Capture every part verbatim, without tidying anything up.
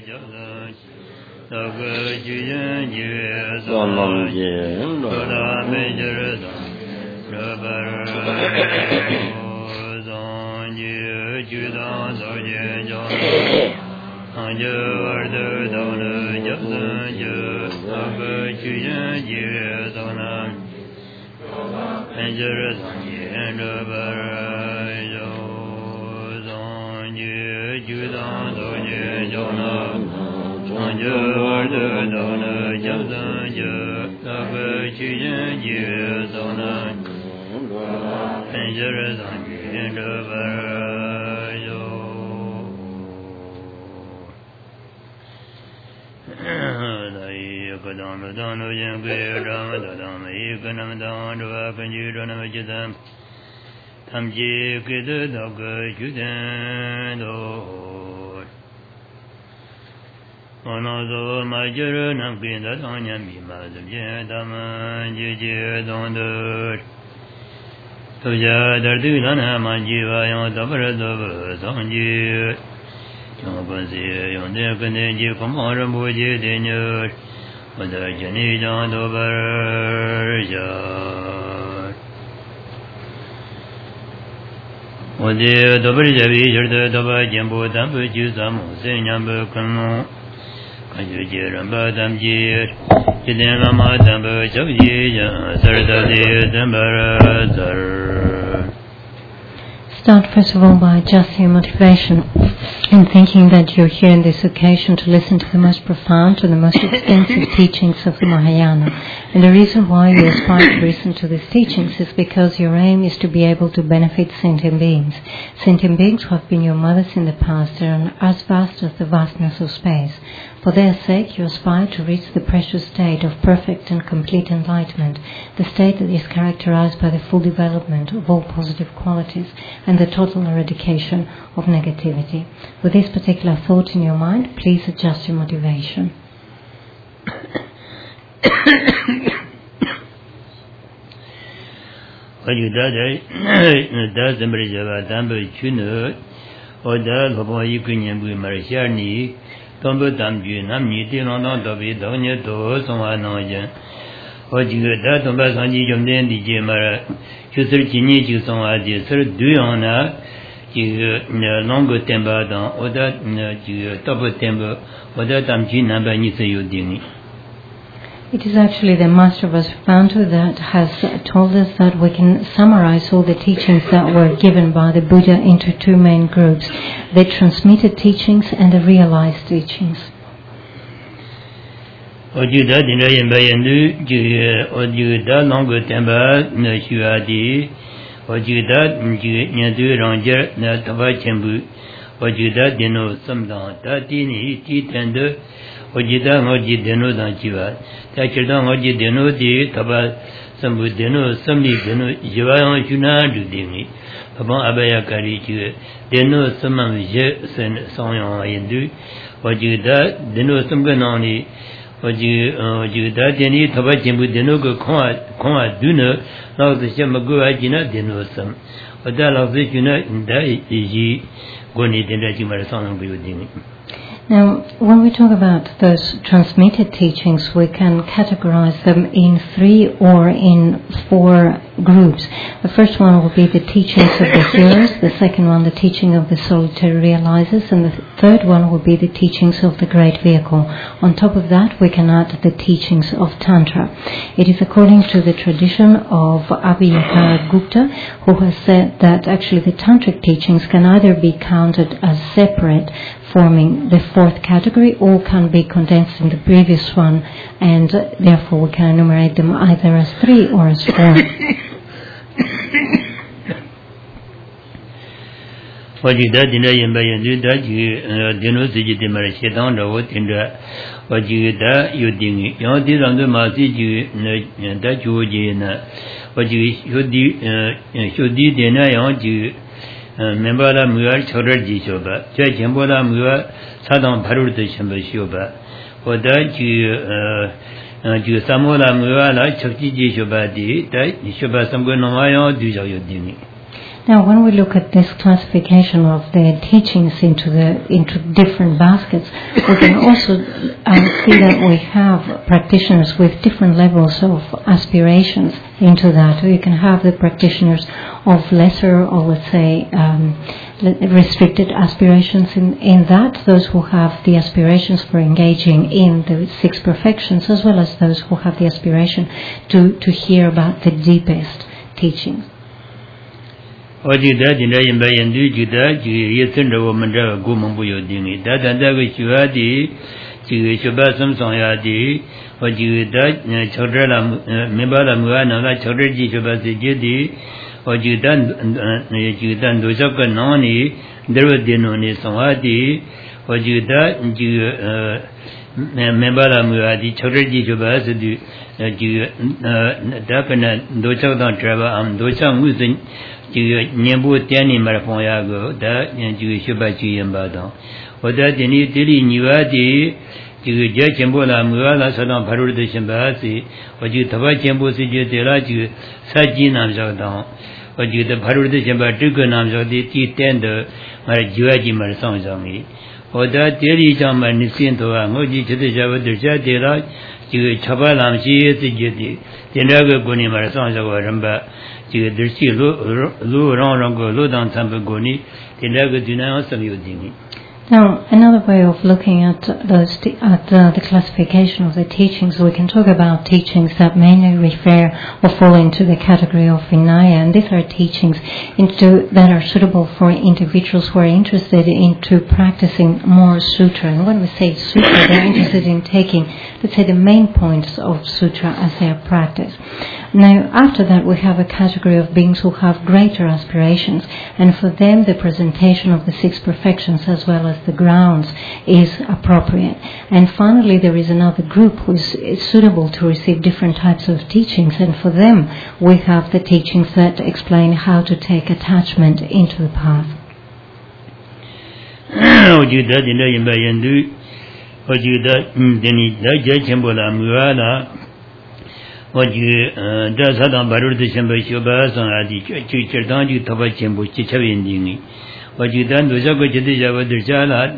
Start first of all by adjusting your motivation and thinking that you're here on this occasion to listen to the most profound and the most extensive teachings of the Mahayana. And the reason why you aspire to listen to these teachings is because your aim is to be able to benefit sentient beings. Sentient beings who have been your mothers in the past are as vast as the vastness of space. For their sake, you aspire to reach the precious state of perfect and complete enlightenment, the state that is characterized by the full development of all positive qualities and the total eradication of negativity. With this particular thought in your mind, please adjust your motivation. Tombo Tamju, Namni, Tinon, Tobi, Donia, To, Soma Noja, Ojiga, Tomba Sanji, Jomden, D J Mara, Chusser Chini, Chusoma, Sir Duyona, Longo Temba, Oda, Topo Tembo, Oda Tamji, Namba Nisa Yudini. It is actually the Master Vasubandhu that has told us that we can summarize all the teachings that were given by the Buddha into two main groups, the transmitted teachings and the realized teachings. Ojuda Dinayan Bayandu, Ojuda Longo Temba, Shuadi, Ojuda Nyadu Ranger, Natava Chembu, Ojuda Dino Samdan, Tatini, Titender, Ojida Moji Deno Danchiva, Tachida Moji Deno di Taba Sambu Deno, Samni Deno, Jivayan Juna Dudini, upon Abaya Karichu, Deno Samam Je Sen Sonyon Hindu, Ojida Deno Samganani, Ojuda Deni Taba Jimbu Deno Koma Duna, now the Shamagua Jina Deno Sam, Odala Vijuna in Dai Iji, Goni Denajimar Sonam Budini. Now, when we talk about those transmitted teachings, we can categorize them in three or in four groups. The first one will be the teachings of the hearers, the second one the teaching of the solitary realizers, and the third one will be the teachings of the great vehicle. On top of that, we can add the teachings of Tantra. It is according to the tradition of Abhiyakara Gupta, who has said that actually the Tantric teachings can either be counted as separate, forming the fourth category, or can be condensed in the previous one, and therefore we can enumerate them either as three or as four. Wajida Dina Yambayan, Dino Sijiti Marashetan, Rotinda, Wajida Yuding, Yodi under Masi, Dachujina, Waji Shudi Dina Yanju. Membala Mua Choraji Shoba, Jajambola Mua, Sadam Paru de Shamba Shoba, Oda Ju Samola Mua, like Chakiji Shobadi, Shoba Samgonamaya, Duja Yudini. Now, when we look at this classification of the teachings into the into different baskets, we can also um, see that we have practitioners with different levels of aspirations into that. You can have the practitioners of lesser, or let's say, um, restricted aspirations in, in that, those who have the aspirations for engaging in the six perfections, as well as those who have the aspiration to, to hear about the deepest teachings. Ojida dinda yimba yendu jida ji yesenda wo manda go mambu yo dingi da da da ge shwa di ji shba sam song ya di ojida chodra la memba la muwa na la chodra ji shba se ji di ojida ji dan do jak no ni derwa dino ni song wa di ojida ji memba la muwa di chodra ji shba se di ji da kana do jak da traba am do chang mu sin Niambu Tiani Marapoyago, that Shubachi and Badon. Or that in Italy, Nivadi, you Jachambola, Muala, Salam Paru de Shambasi, or you Tabachambo Siju Telaju, Sajinam Jordan, or you the Paru de Shambatukanam Jodi, T tender, Marajuaji Marsanjami. Or that Teli Jama Nisinto, Moji to the Java de Jadela, you Chabalam, she is the Jedi, the Naga Guni Marasanja Ramba. Now, another way of looking at those t- at uh, the classification of the teachings, we can talk about teachings that mainly refer or fall into the category of Vinaya, and these are teachings into that are suitable for individuals who are interested into practicing more sutra. And when we say sutra, they're interested in taking, let's say, the main points of sutra as their practice. Now, after that, we have a category of beings who have greater aspirations, and for them the presentation of the six perfections as well as the grounds is appropriate. And finally, there is another group who is, is suitable to receive different types of teachings, and for them we have the teachings that explain how to take attachment into the path. What you does Adam Baru the Shamba Shubas on Adi Churdanji Tabachimbo Chichavindini. What you done was a good Java the Jala,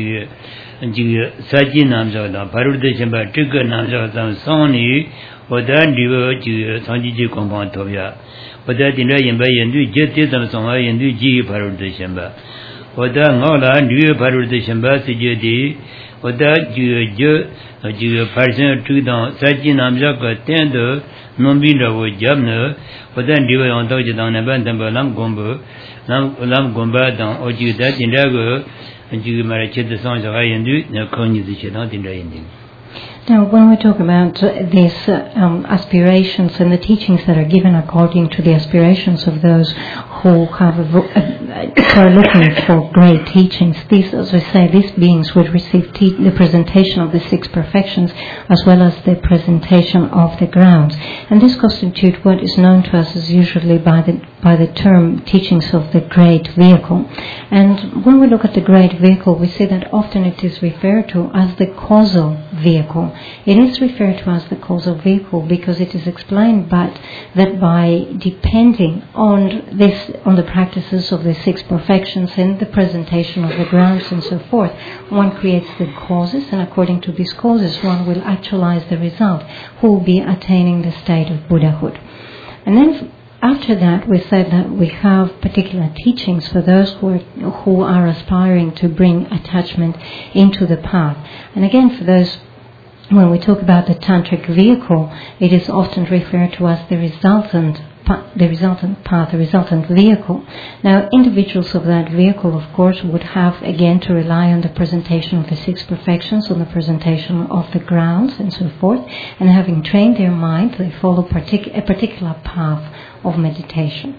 Saji Namzada, Baru the Shamba, Trigger Namzada, Sony, or that devote to Sanji Compantovia. But that in Rayan Bay and do Jetis and Sonai and do G Baru the Shamba. Or that Nola and do Baru the Shamba, Sijadi, or that you you person to the Saji Namjaka tender, Nombina with Jabner, but then you on Dojan Abandon Lam Gombo, Lam Gomba down, or you that in Dago, and you married the songs of I and do, no conjuration, not in the ending. Now, when we talk about uh, these uh, um, aspirations and the teachings that are given according to the aspirations of those who have a, uh, who are looking for great teachings, these, as we say, these beings would receive te- the presentation of the six perfections as well as the presentation of the grounds, and this constitutes what is known to us as usually by the by the term teachings of the great vehicle. And when we look at the great vehicle, we see that often it is referred to as the causal vehicle. It is referred to as the causal vehicle because it is explained but that by depending on this, on the practices of the six perfections and the presentation of the grounds and so forth, one creates the causes, and according to these causes one will actualize the result, who will be attaining the state of Buddhahood. And then after that, we said that we have particular teachings for those who are, who are aspiring to bring attachment into the path. And again, for those, when we talk about the tantric vehicle, it is often referred to as the resultant the resultant path, the resultant vehicle. Now, individuals of that vehicle, of course, would have again to rely on the presentation of the six perfections, on the presentation of the grounds and so forth, and having trained their mind, they follow partic- a particular path of meditation.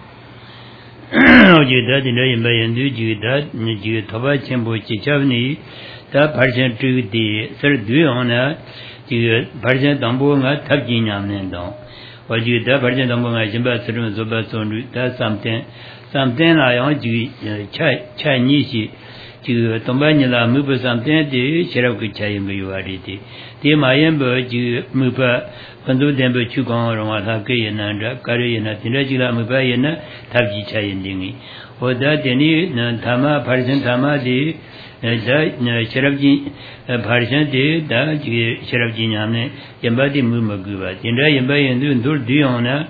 Or you the Virgin Domba Jimba Serum Zoba Sondu, that's something, something I want you Chinese, ju tomba la mu pa samten de cherab ku chayin bu wari de de mayen bo ju mu pa pandu den bo chu kong ro la ke yana da kare yana tin da ji la mu pa yana tab ji chayin dingi oda deni thama pharjan thama de da cherab ji pharjan de da ji cherab ji nyamne yamba de mu ma gu ba tin da yamba yin du dur di ona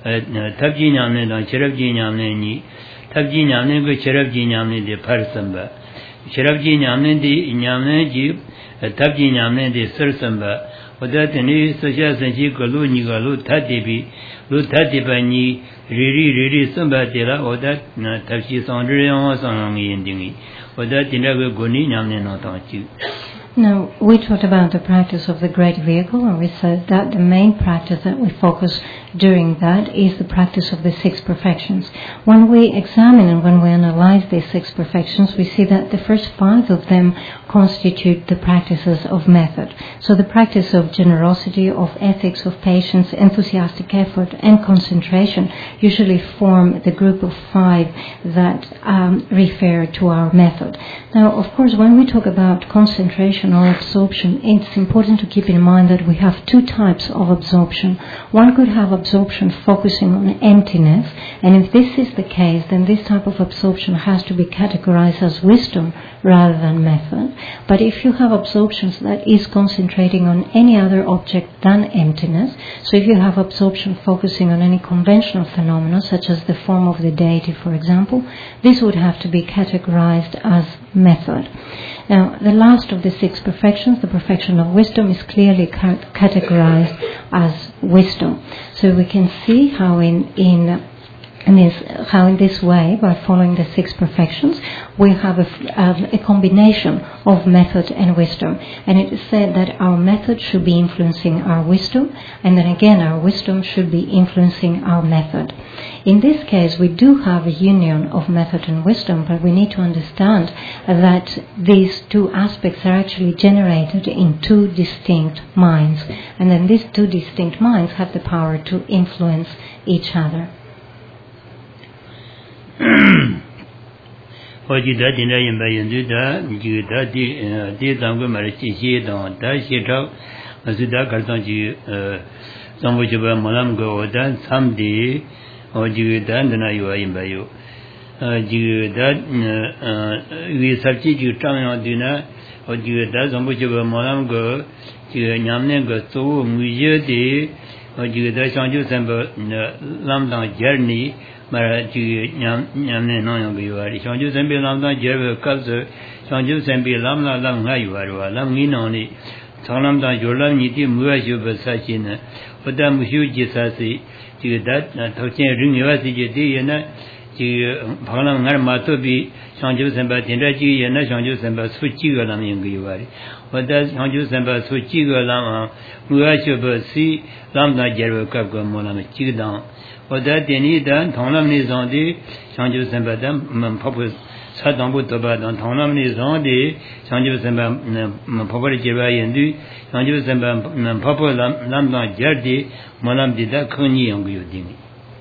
tab ji nyamne da cherab ji nyamne ni tab ji nyamne ko cherab ji nyamne de pharsan ba cherab ji nyamne de nyamne ji tab ji nyamne de sarsan ba oda deni soja sanji ko lu ni ga lu tha de bi lu tha de ba ni riri riri samba de la oda tab ji song ri yong song yin ding oda tin da ko goni nyamne no ta chi. Now, we talked about the practice of the great vehicle, and we said that the main practice that we focus during that is the practice of the six perfections. When we examine and when we analyze these six perfections, we see that the first five of them constitute the practices of method. So the practice of generosity, of ethics, of patience, enthusiastic effort, and concentration usually form the group of five that um, refer to our method. Now, of course, when we talk about concentration or absorption, it's important to keep in mind that we have two types of absorption. One could have absorption focusing on emptiness, and if this is the case, then this type of absorption has to be categorized as wisdom rather than method. But if you have absorptions that is concentrating on any other object than emptiness, so if you have absorption focusing on any conventional phenomena, such as the form of the deity, for example, this would have to be categorized as method. Now, the last of the six perfections, the perfection of wisdom, is clearly ca- categorized as wisdom. So we can see how in in in this how in this way, by following the six perfections, we have a, a, a combination of method and wisdom. And it is said that our method should be influencing our wisdom, and then again our wisdom should be influencing our method. In this case, we do have a union of method and wisdom, but we need to understand that these two aspects are actually generated in two distinct minds, and then these two distinct minds have the power to influence each other. Hoji da din da yin ba yin du da ji da di di dang go ma chi chi dang da xie chao ma su da kar tang ji zang bu ji ba ma lam go da sam di hoji da na yu yin ba yu ji da wi sa chi ji chang ya di na hoji da zang bu ji ba ma lam go ji nyam ne go so mu ye di hoji da shang ju san ba lam dang jer ni mara ji nyam nyam ne no yong yu ari shang ju san bi lam da jer be kap so shang ju san bi lam la lam nga yu ari wa lam ngi no ni chang lam da yo lam ni ti mu ya shu ba sa chi na o da mu shu ji sa si ji da tho chen ring yo si ji ti ye na ji phang lam ngar ma to bi shang ju san ba tin da ji ye na shang ju san ba su ji ga lam yong yu ari o da shang ju san ba su ji ga lam mu ya shu ba si lam da jer be kap go mo lam ji da oda deni dan thongnam ni zong di changju senpa dan phopo sa dangpo toba dan thongnam ni zong di changju senpa phopo ri jirwa yin du changju senpa phopo lam dang jar di mo lam di da khang ni yang yu ding.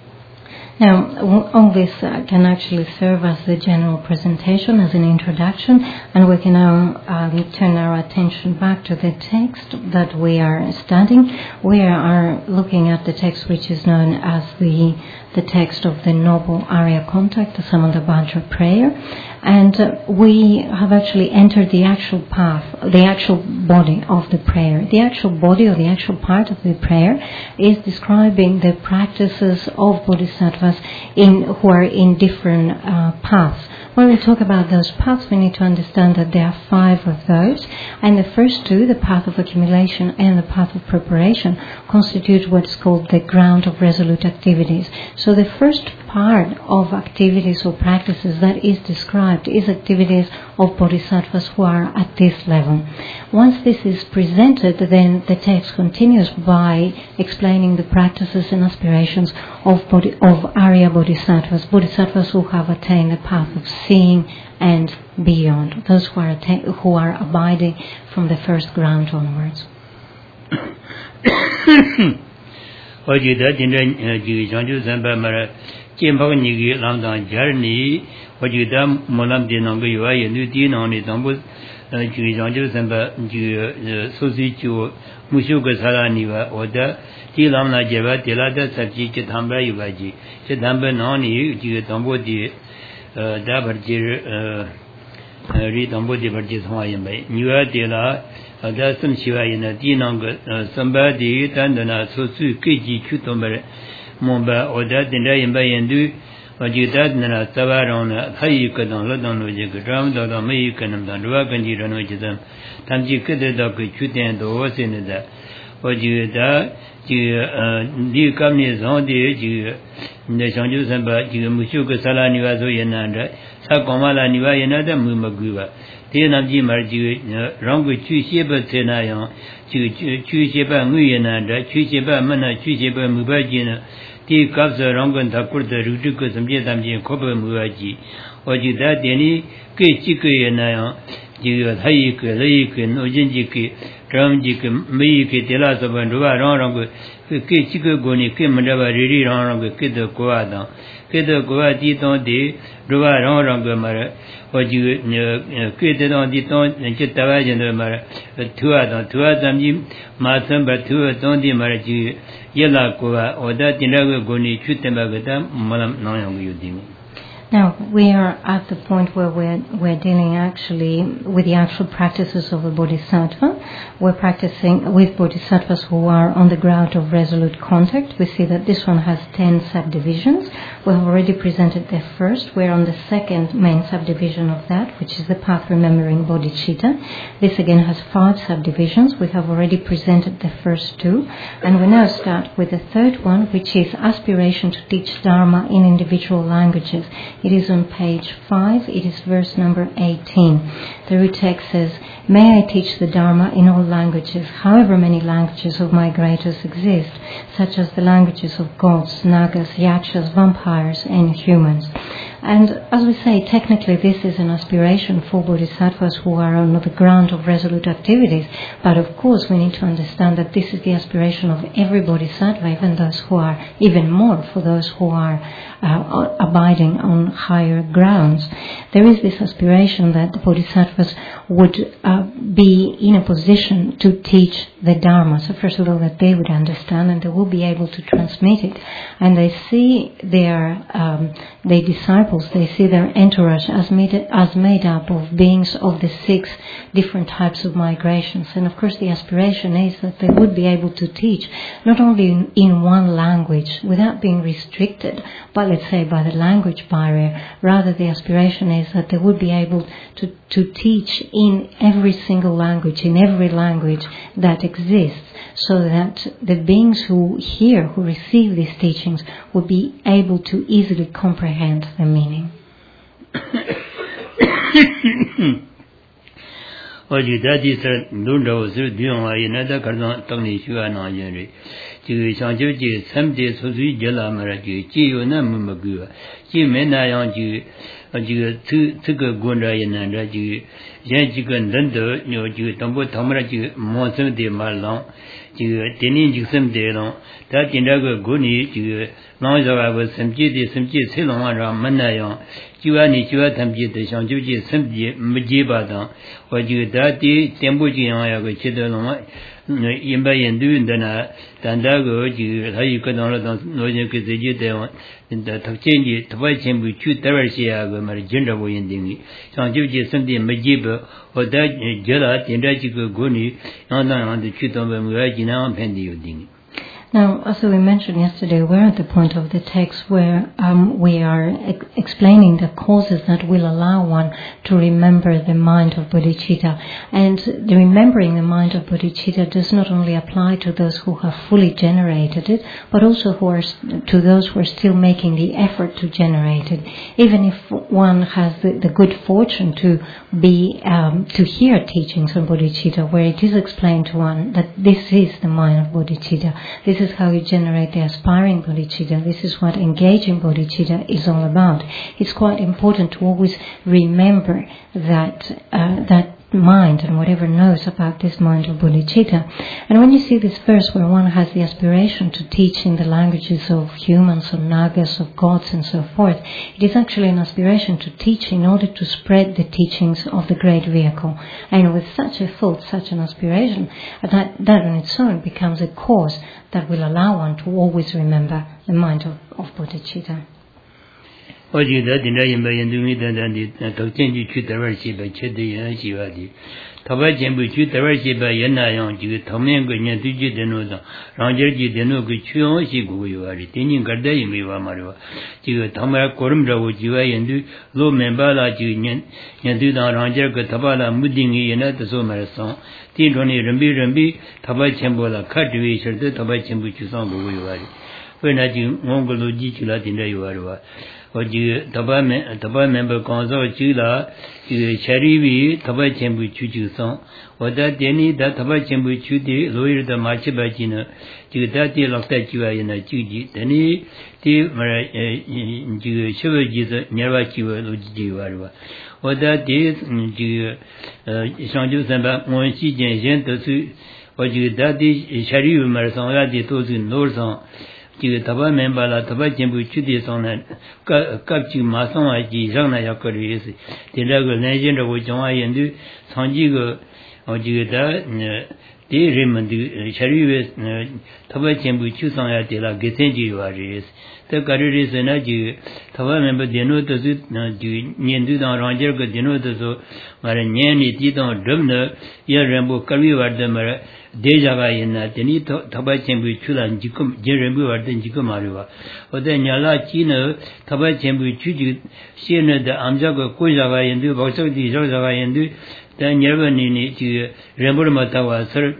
Now, all this uh, can actually serve as the general presentation, as an introduction, and we can now um, turn our attention back to the text that we are studying. We are looking at the text which is known as the the text of the Noble Arya Contact, the Samandabhadra prayer, and uh, we have actually entered the actual path, the actual body of the prayer. The actual body or the actual part of the prayer is describing the practices of bodhisattvas in, who are in different uh, paths. When we talk about those paths, we need to understand that there are five of those, and the first two, the path of accumulation and the path of preparation, constitute what is called the ground of resolute activities. So the first part of activities or practices that is described is activities of bodhisattvas who are at this level. Once this is presented, then the text continues by explaining the practices and aspirations of, bodhi, of Arya bodhisattvas, bodhisattvas who have attained the path of seeing and beyond, those who are, atta- who are abiding from the first ground onwards. Oji da din da ji changju san ba ma Chimpagni Lambda Journey, what you done, Molam Dinongo, you are a new din on it, on both Juisanjo Samba, Susichu, Mushuka Salaniva, or the Tilamna Java, Tilada Sachi, Chitamba Yuvaji, Chitamba Noni, Jutambo di Dabarjir, Ritambo di Barjis Hawaiian Bay, Nua Tila, Adasum Shiva in a Dinong, somebody, Tandana, Susu, Kiji, Chutomber. Momba or that in Rayan Bay and do, or you that Nana Tavaron, Hayuka on Lodon, which you could drown, or American and Rock and you don't know them. Tamji could the dog with you and the horse in that. Or you that, you come near on the age, you the Sanjus and Bat, you Mushuka Salani Vazo Yananda, Sakomala Niva Yanada Mumaguva. Tenamji Marju, wrong with two sheba Tenayon, two sheba Muyananda, two sheba Mana, two sheba Mubajina. T cups are wrong and Takur the Rutuka some Jetamji Copper Muaji, or you that any Kichiki and Nayon, you Hayik, Laik, and Ojinjiki, Dramjik, Mayiki, Telas of Andua, wrong with Kichiko Goni, Kim Mandava, really wrong with Kid Koada, Kid Koadi don't de, Rua wrong Mara, or you created on the ton and Chitavajan Mara, two Adam, two Adam, Matam, but two don't de Maraji. Yella Kova or that in Goni Chutemagata, Malam Noyang Udimi. Now, we are at the point where we're, we're dealing actually with the actual practices of a bodhisattva. We're practicing with bodhisattvas who are on the ground of resolute contact. We see that this one has ten subdivisions. We have already presented the first. We're on the second main subdivision of that, which is the path remembering bodhicitta. This again has five subdivisions. We have already presented the first two. And we now start with the third one, which is aspiration to teach Dharma in individual languages. It is on page five. It is verse number eighteen. The root text says, "May I teach the Dharma in all languages, however many languages of migrators exist, such as the languages of gods, nagas, yakshas, vampires, and humans." And as we say, technically this is an aspiration for bodhisattvas who are on the ground of resolute activities. But of course we need to understand that this is the aspiration of every bodhisattva, even those who are, even more for those who are uh, abiding on higher grounds. There is this aspiration that the bodhisattvas would uh, be in a position to teach the Dharma. So first of all, that they would understand and they will be able to transmit it. And they see their, um, their disciples, they see their entourage as made, as made up of beings of the six different types of migrations. And of course the aspiration is that they would be able to teach not only in, in one language without being restricted by, let's say, by the language barrier. Rather the aspiration is that they would be able to, to teach in every single language, in every language that exists, so that the beings who hear, who receive these teachings, would be able to easily comprehend the meaning. Tenin Jixem de Long, that in Dago Guni, Lonza was some Jidi, some Jis Hilon, Manayon, Juani Juatamji, the Shanjuji, Simji, Majibadan, or you that day, Tembuji, Ayago Chidalon, Imba and Dun, Tandago, you, how you could on Nojan Kiziji, in the Tachangi, Tawachim with two Terraciago, Marigenda Winding, Shanjuji, Simji, Majiba, or that Jella, Tindajiko Guni, on the Chutom Murajina, Pendi Uding. Now, as we mentioned yesterday, we're at the point of the text where um, we are ex- explaining the causes that will allow one to remember the mind of bodhicitta. And the remembering the mind of bodhicitta does not only apply to those who have fully generated it, but also who are st- to those who are still making the effort to generate it. Even if one has the, the good fortune to be um, to hear teachings on bodhicitta, where it is explained to one that this is the mind of bodhicitta, this This is how you generate the aspiring bodhicitta. This is what engaging bodhicitta is all about. It's quite important to always remember that uh, that mind and whatever knows about this mind of bodhicitta. And when you see this verse where one has the aspiration to teach in the languages of humans, of nagas, of gods and so forth, it is actually an aspiration to teach in order to spread the teachings of the great vehicle. And with such a thought, such an aspiration, that, that on its own becomes a cause that will allow one to always remember the mind of, of bodhicitta. Ojida dinda yimba yendumi dandandi tokchenji chu tarvar shiba chede yana shiva di taba jembu chu tarvar shiba yana yang jiga tamen go nyantu ji deno da rangjer ji deno go chu yon shi gu yu wari tenin garda yimba yuwa marwa jiga tamara korum rawo jiwa yendu lo memba la jiga nyantu da rangjer go taba la mudingi yana taso marasang tin roni rambi rambi taba chenpo la katwe shirda taba chenpu chu sang gu yu wari wena jiga ngongolo ji chula dinda yu warwa oji taba me taba member konzo chila sharibi taba chembu chuchu song oda deni da taba chembu chudi loir da machi baji na ji da ti lakta chiwa yana chuji deni ti mara ji shiva ji da nyarwa chiwa loji ji warwa oda de ji shangju samba mon si jen jen to su oji da di sharibi mara song ya di to su nor song jiga taba memba la taba jembu chudi songna kapchi masongwa ji rangna yakari yisi tila go nanjin rago jangwa yendu sangji go jiga da di rimandu shariwe taba jembu chu songya tila gesenji yuwa yisi ta kari risi na jiga taba memba deno tasu nyendu dang rangjer go deno tasu mara nyeni di dang drumna ya rambu karwi warda mara dejaga yena teni taba chenbu chula jikum jerembu warden jikum ariwa oda nyala china taba chenbu chuji shena da amjaga kojaga yendu baksak di jaga yendu da nyarba ni ni ji rembur matawa sar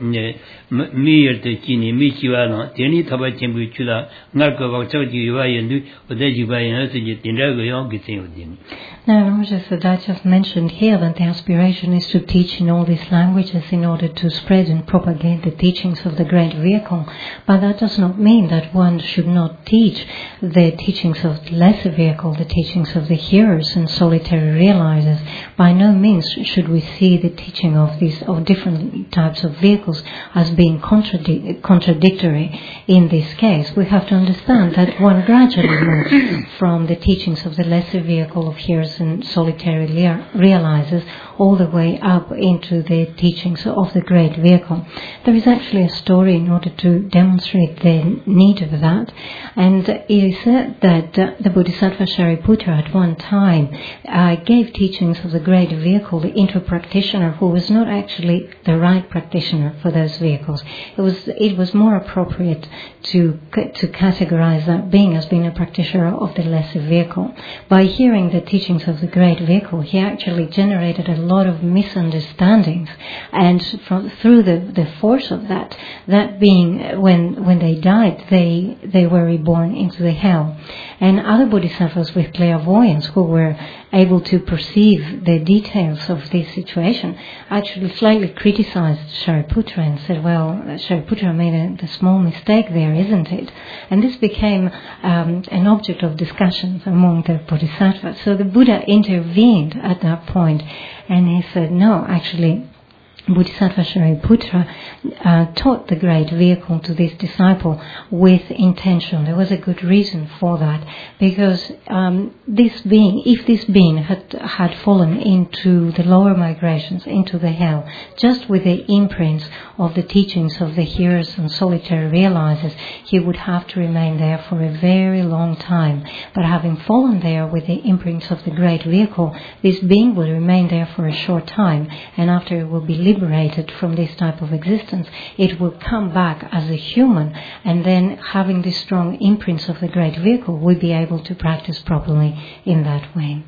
mi yerte chini mi chiwala teni taba chenbu chula ngarka baksak di yuwa yendu oda jiba yena se tinda go yong gitsen odini. Now, Lord Siddhartha just mentioned here that the aspiration is to teach in all these languages in order to spread and propagate the teachings of the great vehicle. But that does not mean that one should not teach the teachings of the lesser vehicle, the teachings of the hearers and solitary realizers. By no means should we see the teaching of these of different types of vehicles as being contradic- contradictory in this case. We have to understand that one gradually moves from the teachings of the lesser vehicle of hearers and solitary realizers all the way up into the teachings of the great vehicle. There is actually a story in order to demonstrate the need of that, and it is said that uh, the Bodhisattva Shariputra at one time uh, gave teachings of the great vehicle into a practitioner who was not actually the right practitioner for those vehicles. It was it was more appropriate to to categorize that being as being a practitioner of the lesser vehicle. By hearing the teachings of the great vehicle, he actually generated a lot of misunderstandings, and from through the, the force of that, that being when when they died, they they were reborn into the hell. And other bodhisattvas with clairvoyance who were able to perceive the details of this situation actually slightly criticized Shariputra and said, well, Shariputra made a, a small mistake there, isn't it? And this became um, an object of discussions among the bodhisattvas. So the Buddha intervened at that point, and he said, no, actually, Bodhisattva Shariputra uh, taught the great vehicle to this disciple with intention. There was a good reason for that, because um, this being, if this being had had fallen into the lower migrations, into the hell, just with the imprints of the teachings of the hearers and solitary realizers, he would have to remain there for a very long time. But having fallen there with the imprints of the great vehicle, this being will remain there for a short time, and after it will be liberated liberated from this type of existence, it will come back as a human, and then having the strong imprints of the great vehicle, will be able to practice properly in that way.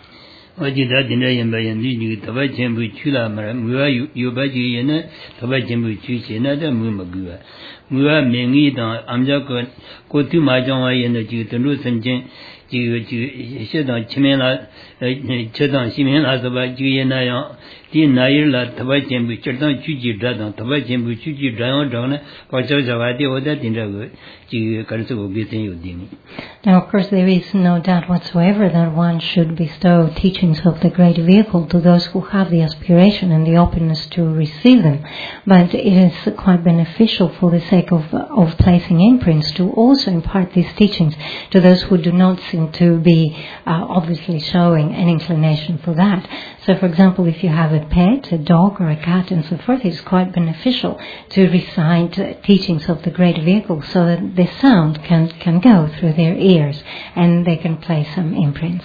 Ojida dinda yamba yandi ni taba chenbu chula mara muwa yoba ji yana taba chenbu chu chena da mu maguwa muwa mengi da amja ko ko tu ma jangwa yana ji tanu sanchen ji ji she da chimela chedang simen la saba juye na yang di nair la taba chenbu chedang chuji dadang taba chenbu chuji dadang dang pa cha cha wa de oda tin da go ji karsu go bi tin yu ding. Now, of course, there is no doubt whatsoever that one should bestow teachings of the great vehicle to those who have the aspiration and the openness to receive them. But it is quite beneficial for the sake of, of placing imprints to also impart these teachings to those who do not seem to be uh, obviously showing an inclination for that. So, for example, if you have a pet, a dog or a cat and so forth, it's quite beneficial to recite uh, teachings of the great vehicle so that the sound can, can go through their ears and they can place some imprints.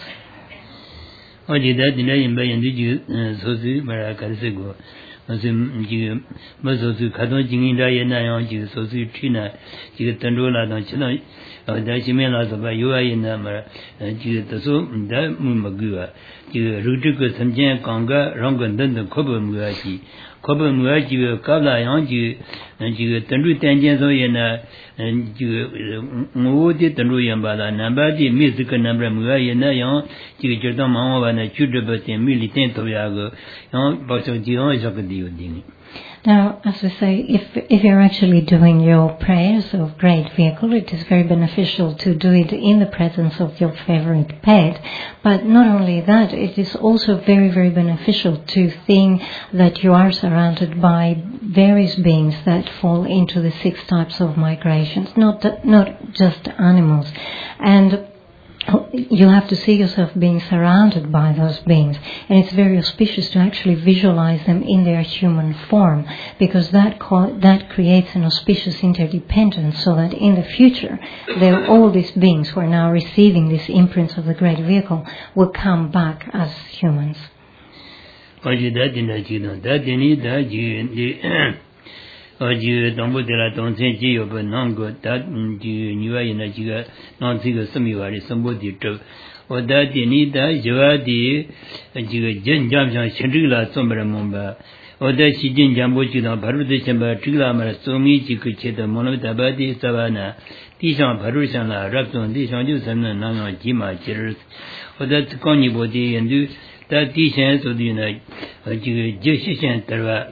Mazum ji mazozu kadon jingin da yana yang ji sozu trina ji tando la dan china da simen la ba yuwa yana ma ji da so da mu magua ji rudu ko samjen kanga ranggan dan dan khob mu ya ji khob mu ya ji ka la yang ji ji tando tanjen so yana ji ngo de tando yan ba la namba di mi zik namba mu ya yana yang ji ji da ma wa na chu de ba tin mi li tin to ya go yang ba so ji yang ja ka Now, as we say, if if you're actually doing your prayers of great vehicle, it is very beneficial to do it in the presence of your favorite pet. But not only that, it is also very, very beneficial to think that you are surrounded by various beings that fall into the six types of migrations, not not just animals. And you have to see yourself being surrounded by those beings, and it's very auspicious to actually visualize them in their human form, because that co- that creates an auspicious interdependence, so that in the future, all these beings who are now receiving these imprints of the great vehicle will come back as humans. Ji dambu de la dong chen ji yo ba nang go da ji nyua yin na ji ga nang ji ga sami wa ri sambo di zhou o da di ni da jwa di ji ga jin jam jang chen zhi la zong ba mong ba o da xi jin jam bo ji da ba ru de chen ba zhi la ma so mi ji ge che de mo no da ba di sa ba na di shang ba ru shang la rab zong di shang ju san na nang nang ji ma ji ru o da zi gong ni bo di yin du da di shen so di na ji ge ji xi shen de ba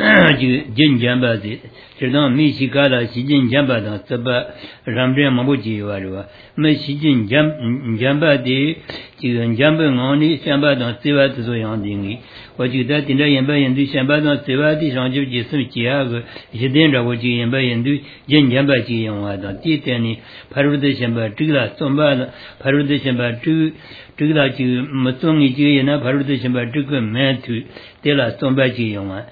jin jamba de chedang mi shi ka la shi jin jamba da saba ram re ma bo ji wa ro ma shi jin jam jamba de ji jamba ngong ni jamba da se wa zo yang ding ni wa ji da tin da yan ba yan du jamba da se wa di shang ju ji su ji ya ge ji den da wo ji yan ba yan du jin jamba ji yang wa da ti ten ni pharu de jamba zhi la som ba la pharu de jamba zhi zhi la ji ma song ni ji yan na pharu de jamba zhi ge me tu de la som ba ji yang wa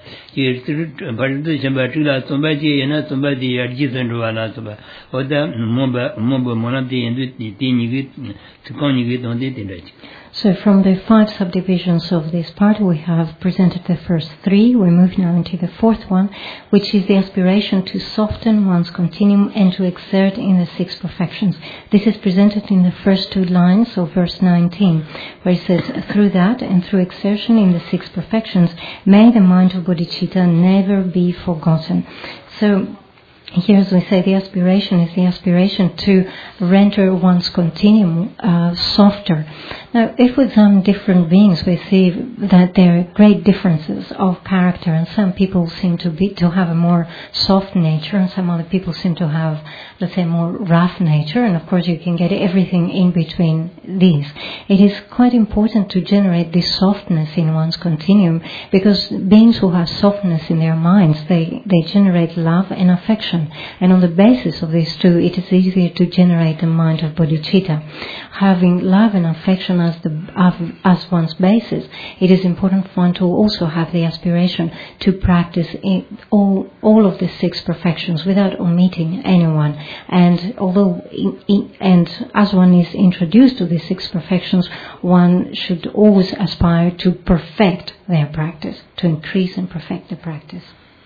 Bharata Shamba Trila Somba Ji Yana Somba Di Yarji Sandruwa La Soba Oda Momba Momba Monabdi Yendu Ti Nigi Tukon Nigi Donde Tindaji. So from the five subdivisions of this part, we have presented the first three. We move now into the fourth one, which is the aspiration to soften one's continuum and to exert in the six perfections. This is presented in the first two lines of verse nineteen, where it says, through that and through exertion in the six perfections, may the mind of bodhicitta never be forgotten. So here, as we say, the aspiration is the aspiration to render one's continuum uh, softer. Now, if we examine different beings, we see that there are great differences of character, and some people seem to be to have a more soft nature, and some other people seem to have, let's say, more rough nature. And of course, you can get everything in between these. It is quite important to generate this softness in one's continuum, because beings who have softness in their minds, they they generate love and affection. And on the basis of these two, it is easier to generate the mind of bodhicitta. Having love and affection as the as one's basis, it is important for one to also have the aspiration to practice in all all of the six perfections without omitting anyone. And although in, in, and as one is introduced to the six perfections, one should always aspire to perfect their practice, to increase and perfect the practice.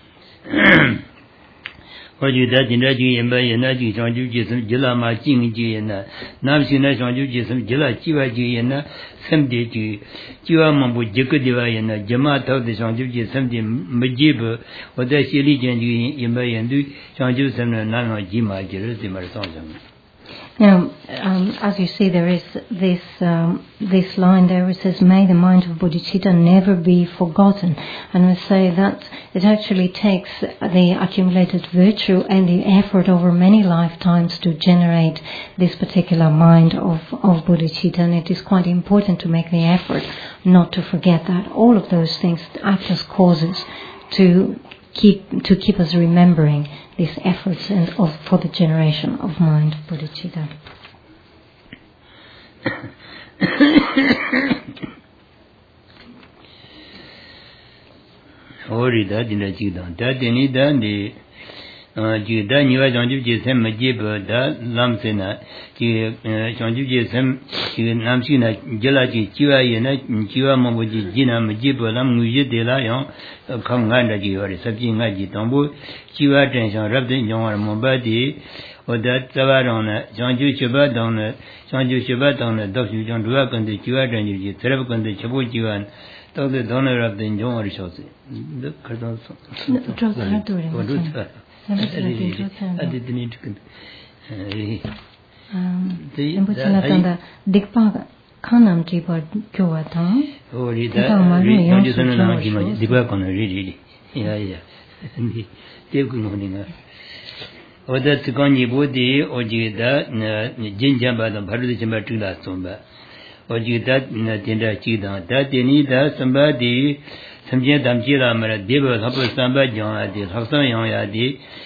Hoju da jinda ji yamba yana ji shangju ji sam jila ma jing ji yana nam shi na shangju ji sam jila jiwa ji yana sam de ji jiwa ma bu jik de wa yana jama thaw de shangju ji sam de mji bu wa da shi li jen ji yamba yandu shangju sam na na ji ma ji ru si ma song sam. Now, um, as you see, there is this um, this line there which says, "May the mind of bodhicitta never be forgotten." And we say that it actually takes the accumulated virtue and the effort over many lifetimes to generate this particular mind of, of bodhicitta. And it is quite important to make the effort not to forget that. All of those things act as causes to keep to keep us remembering these efforts and of, for the generation of mind bodhicitta. Ori da dina jidan da dini da ni ji da ni wa jang ju ji sem ma ji ba da lam se na ji jang ju ji sem ji nam si na jela ji ji wa ye na ji wa ma bo ji ji na ma ji ba lam ngu ji de la yang khang ngan da ji yo re sab ji nga ji tong bu ji wa ten shang rab de jong wa mo ba di o da ta ba dong na jang ju chi ba dong na jang ju chi ba dong na do ju jang du wa kan de ji wa ten ji ji trab kan de chi bo ji wa तो दे दोनों रब दिन जो और शोसे करता हूँ जो था तो रे वो दूसरा अति दिन इतने तो ये मुझे लगता है दिक्पा खाना में जी पर क्यों आता है और इधर ये जो सुनो ना जी मुझे दिक्पा कौन है री री या या नहीं देव को नहीं ना और दस कौन ये बोधी और जी दा जिन जंबा तो भर दे जंबा टूला सोंबा और जी दा जिंदा चीदा दा देनी दा संबादी समझे दम चीला मेरा देव हम पर संबा जाना दे हफ्ता यहाँ यादी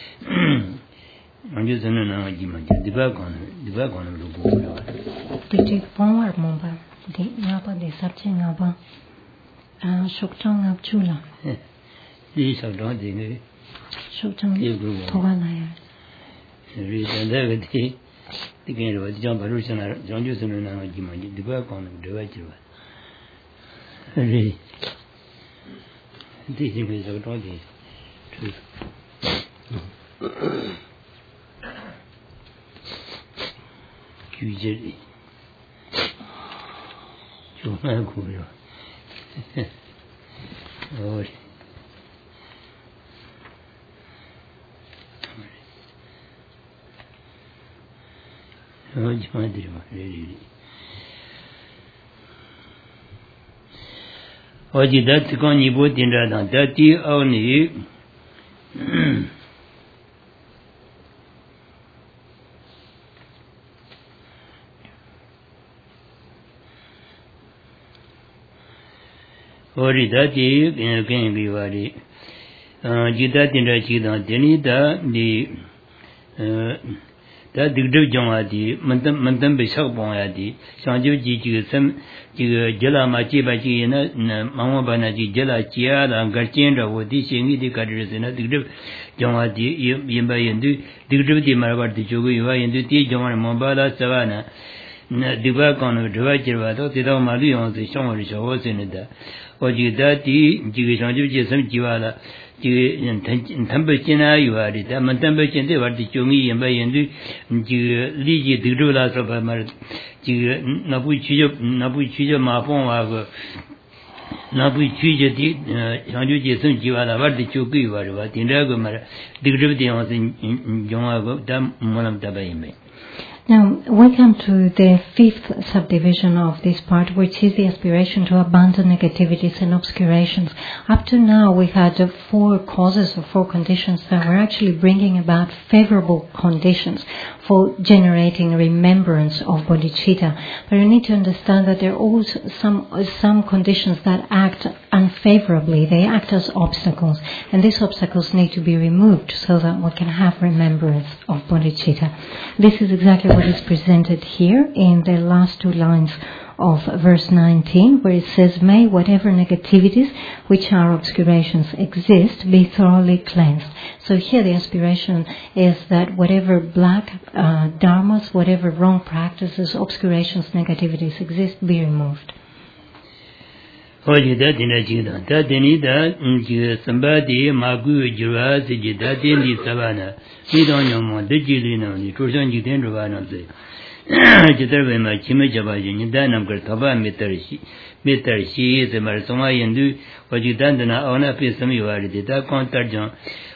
मुझे सुनो ना जी मुझे दिबा कौन दिबा कौन लोग बोल रहा है तेरे पावर मुंबा दे यहाँ पर दे सब चीज़ यहाँ पर शुक्तांग आप चूला ये शुक्तांग देंगे शुक्तांग थोड़ा लाया रीता दे दिखे रो जहाँ भरू चना जहाँ जो सुनो ना जी मुझे दिबा कौन दिबा चिरवा रे दिखे भी शुक्तांग दे 규제리 정말 고요 어리 어디 말들이 말이리 어디 다 특권 이보 된다다 다티 아우니 Ori da di gen bi wari ji da tin da ji da deni da di da digdu jong di mantam mantam be sak bong ya di sang ju ji ji sam ji jela ma ji ba ji na ma ma ba na ji jela ji ya da gar chen da wo di sing di ka de se na digdu jong di yin ba yin du digdu di ma ba di ju gu wa yin du ti jong ma ba la sa ba na diba kono diba jirwa to tida ma lu yong se shong wa ri sho se ne da o ji da ti ji ge shong ji ji sam ji wa la ji tan be jin na yu wa ri da man tan be jin de wa di ju mi yin ba yin du ji li ji di ru la so ba ma ji na bu chi jo na bu chi jo ma fong wa go na bu chi jo di shong ji ji sam ji wa la wa di ju gi wa ri wa din da go ma di ru di yong se jong wa go da mo lam da ba yin me. Now, we come to the fifth subdivision of this part, which is the aspiration to abandon negativities and obscurations. Up to now, we had uh, four causes or four conditions that were actually bringing about favorable conditions for generating remembrance of bodhicitta. But you need to understand that there are also some, uh, some conditions that act unfavorably. They act as obstacles, and these obstacles need to be removed so that we can have remembrance of bodhicitta. This is exactly what is presented here in the last two lines of verse nineteen, where it says, "May whatever negativities which are obscurations exist be thoroughly cleansed." So here the aspiration is that whatever black uh, dharmas, whatever wrong practices, obscurations, negativities exist, be removed. Hoji da dina jida da dini da ji sambadi ma gu jirwa si ji da dini sabana ni dong nyong mo de ji li no ni chu shan ji den ruwa no se ji dar we ma chi me jaba ji ni da nam kar thaba me tar shi me tar shi se mar soma yin du hoji da dana ona pe sam yu ari de da kon tar jang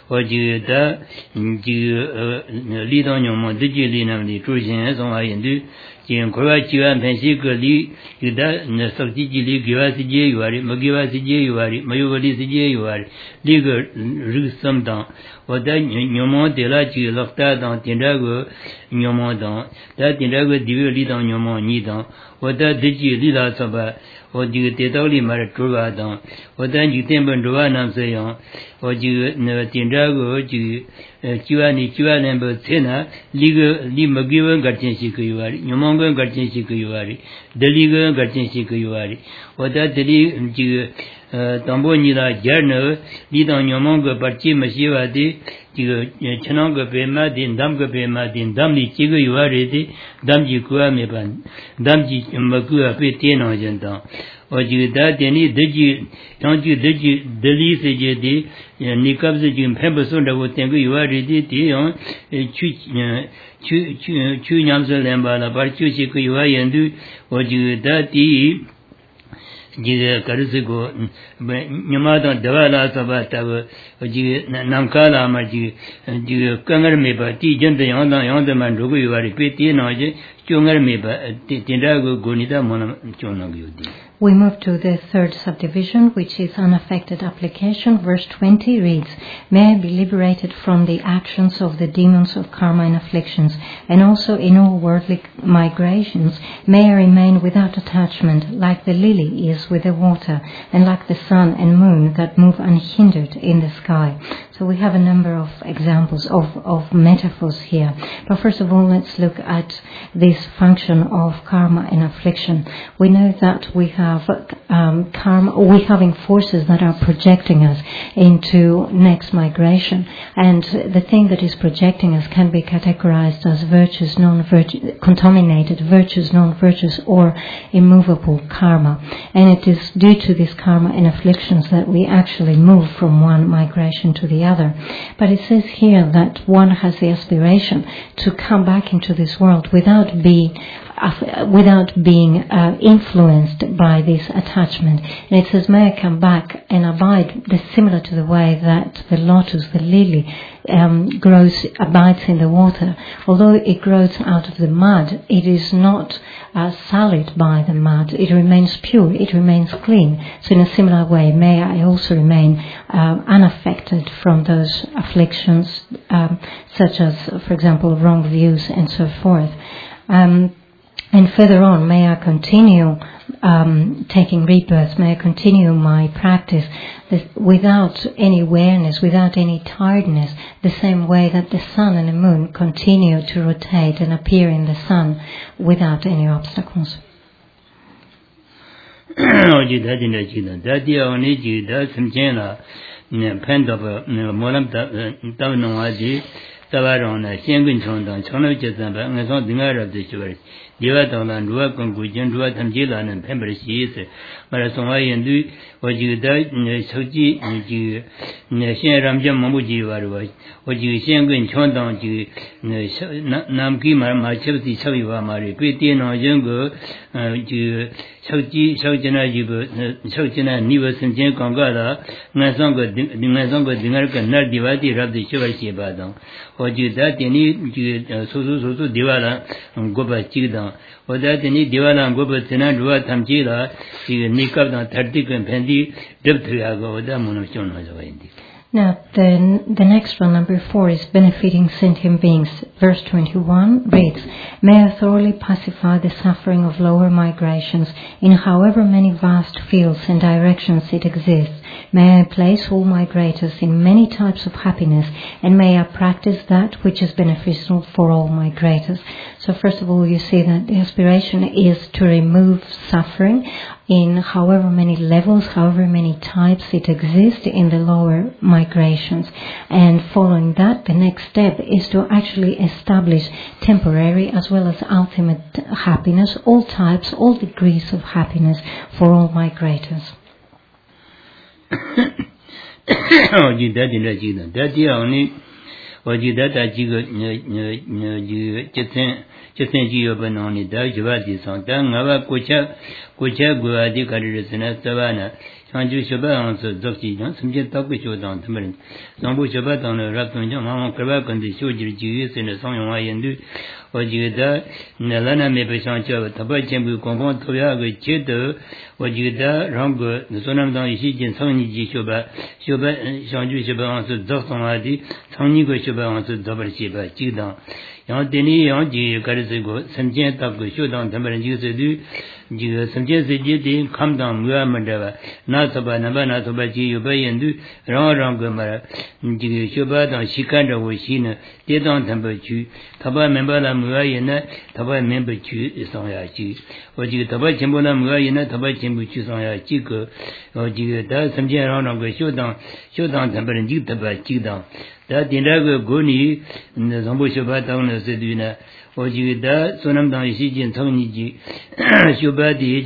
我觉得就呃李当牛嘛，自己李那里出现从阿印度，就国外几万平时个里，有的那手机机里几万世界有啊的，没几万世界有啊的，没有个里世界有啊的，那个日什当，我的牛嘛得了就落大当，点这个牛嘛当，但点这个地位李当牛嘛你当，我的自己李拉什么。我就得到里面的主要当，我等就根本主要那这样，我就那点这个就呃主要你主要那不菜呢，那个你没给我个真是可以玩的，你们个个真是可以玩的，这里个个真是可以玩的，我在这里就呃当不你了，今儿呢，你当你们个把这么些玩的，这个前两个白马的，咱个白马的，咱们这个有玩的，咱就过没办，咱就没过被电脑人当。我觉得店里自己，长久自己自理世界的，你可不是就偏不顺着我整个有啊的的这样，去嗯去去去年是两把了，把就是个有啊人都，我觉得第一。这个可是个，不，你妈当对吧？那什么，这个，这个南南卡拉嘛，这个，这个刚开始没把地震的样当样的嘛，如果有啊的，被电脑就就开始没把电电这个国内的么那就那个有的。 We move to the third subdivision, which is unaffected application. Verse twenty reads, May I be liberated from the actions of the demons of karma and afflictions, and also in all worldly migrations, may I remain without attachment, like the lily is with the water, and like the sun and moon that move unhindered in the sky. So we have a number of examples of, of metaphors here. But first of all, let's look at this function of karma and affliction. We know that we have um, karma, we having forces that are projecting us into next migration, and the thing that is projecting us can be categorized as virtues, non-virtues, contaminated virtues, non-virtues, or immovable karma. And it is due to this karma and afflictions that we actually move from one migration to the other. But it says here that one has the aspiration to come back into this world without being uh, without being uh, influenced by this attachment. And it says, may I come back and abide, similar to the way that the lotus, the lily, um, grows, abides in the water. Although it grows out of the mud, it is not uh, sullied by the mud. It remains pure, it remains clean. So in a similar way, may I also remain uh, unaffected from those afflictions, um, such as, for example, wrong views and so forth. Um, And further on, may I continue um, taking rebirth, may I continue my practice this, without any weariness, without any tiredness, the same way that the sun and the moon continue to rotate and appear in the sun without any obstacles. Diva Dona, Dua Conclusion, Dua Tamjila, and Pember Seas, Marasonga and Du, or you died in the Soji, Shan Ramjam Mamuji, or you Shango in Chondon, Namki, my Chelsea Saviva, Mari, Pretty no Jungo, you Soji, Sojana, Sojana, Nivas and Jan Kongada, Nazongo, Nazongo, Dinarka, not divided of the Shivashi Badon, or you that you need Susu Susu Divala, and go by Chidon. Or that any Divala Goba Tena Dua Tamjila, she Nikab and Tartik and Pendi, Deptriago, Damunation was away. Now, the, the next one, number four, is benefiting sentient beings. Verse twenty-one reads, May I thoroughly pacify the suffering of lower migrations in however many vast fields and directions it exists. May I place all migrators in many types of happiness, and may I practice that which is beneficial for all migrators. So first of all, you see that the aspiration is to remove suffering in however many levels, however many types it exists in the lower migrations. And following that, the next step is to actually establish temporary as well as ultimate happiness, all types, all degrees of happiness for all migrators. Chanju Shabbat answer Dopsi, Samjet Takusho down Tamarin, Sambu Shabbat on the Rapton, Mama Kravak and the Shoji Jews in the Song Wayandu, or Juda, Nalana Mepeshancha, Tabachembu, Kongon Toyago, Cheto, or Juda, Rango, the Sonam Down Ishijin, Soniji Shoba, Shoba, Chanju Shabbat answer Dopson Adi, Sonigo Shabbat answer Double Shiba, Judan. Yang teni yang ji karisi go samjian tak go shodang tamaran ji se du ji samjian se ji di kamdang mua mandawa na soba naba na soba ji yoba yendu rang rang go mara ji shoba dang shikan da wo shi na de dang tamba chu taba memba la mua yena taba memba chu sang ya chi o ji taba chenpo la mua yena taba chenpo chu sang ya chi go o ji da samjian rang rang go shodang shodang tamaran ji taba chi dang da dinda go ni zambo shoba dang Seduna, or Juda, Sonam Shijin Tony, Shubadi,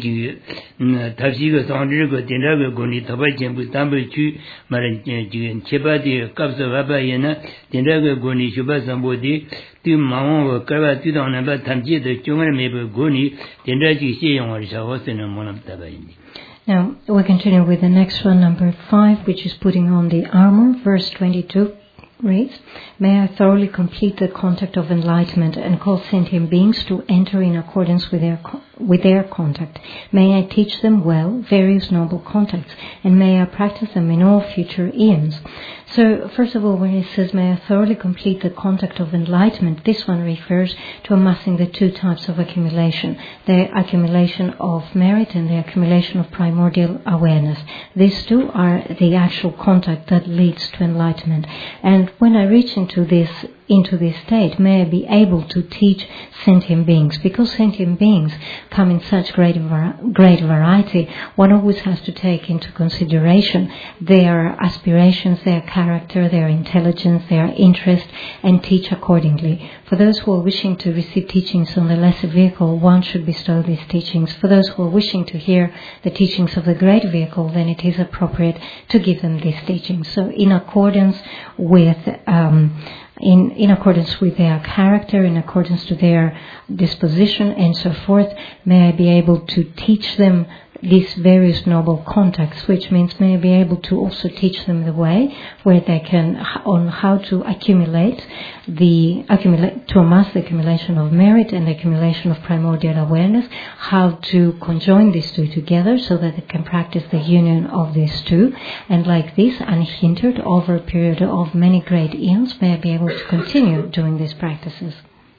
Tafsigo, Sandrigo, Tinago, Goni, Tabachem, Tambu Chu, Maran, Chebadi, Caps of Abayana, Tinago, Goni, Shubasambodi, Tim Maon, Kava, Tudan, and Batamji, the Chunga Mabel Goni, Tinaji, Shion, or Shawas, and Monam Tabaini. Now, we continue with the next one, number five, which is putting on the armor, verse twenty-two. Reads, may I thoroughly complete the contact of enlightenment and call sentient beings to enter in accordance with their with their contact. May I teach them well various noble contacts, and may I practice them in all future eons. So, first of all, when it says, may I thoroughly complete the contact of enlightenment, this one refers to amassing the two types of accumulation, the accumulation of merit and the accumulation of primordial awareness. These two are the actual contact that leads to enlightenment. And when I reach into this into this state, may I be able to teach sentient beings. Because sentient beings come in such great great variety, one always has to take into consideration their aspirations, their character, their intelligence, their interest, and teach accordingly. For those who are wishing to receive teachings on the lesser vehicle, one should bestow these teachings. For those who are wishing to hear the teachings of the great vehicle, then it is appropriate to give them these teachings. So in accordance with um, In, in accordance with their character, in accordance to their disposition and so forth, may I be able to teach them these various noble contacts, which means may I be able to also teach them the way where they can, on how to accumulate the, accumulate, to amass the accumulation of merit and the accumulation of primordial awareness, how to conjoin these two together so that they can practice the union of these two, and like this, unhindered over a period of many great eons, may I be able to continue doing these practices.